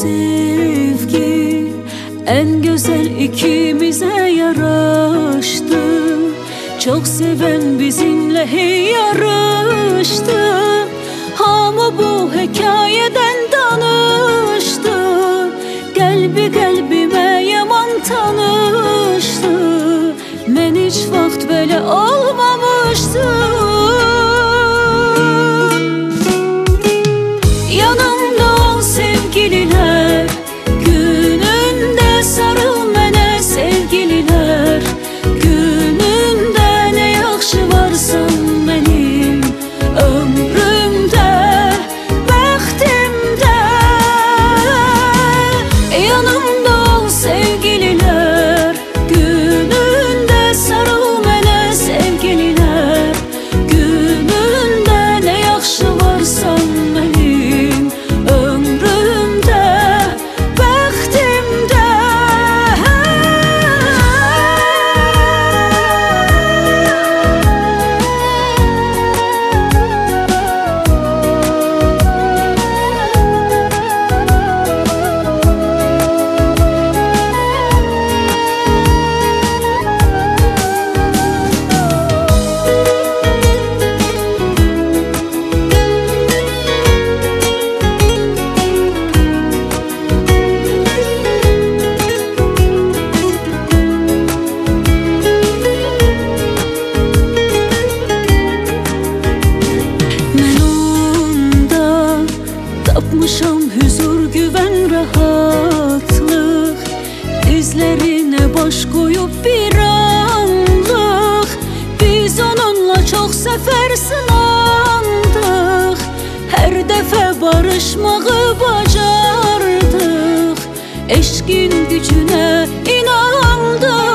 sevgi en güzel ikimize yaraştı. Çok seven bizimle hey yarıştı. Ama bu hikayeden danıştı. Kalbi kalbime yaman tanıştı. Men hiç vakt böyle olmamıştı. Yanımda ol sevgililer, gününde sarıl mene sevgililer. Gününde ne yaxşı varsan benim ömrümde, bəxtimdə. Yanımda ol sevgililer, gününde sarıl mene sevgililer. Gününde ne yaxşı varsan benim ömrümde, bəxtimdə. Tapmışam huzur, güven, rahatlık. Dizlerine baş koyup bir anlık biz onunla çok sefer sınandık. Her defa barışmağı bacardık. Eşkin gücüne inandık.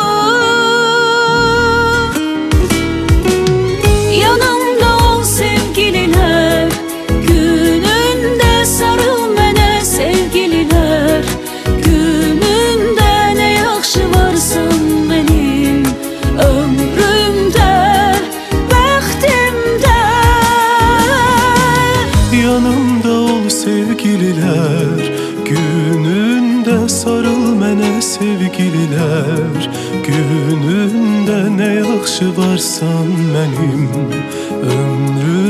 Yanımda ol sevgililer, gününde sarıl mene sevgililer. Gününde ne yaxşı varsan benim ömrümde, bəxtimdə. Yanımda ol sevgililer, gününde sarıl mene sevgililer. Gününde ne yaxşı varsan benim ömrümde,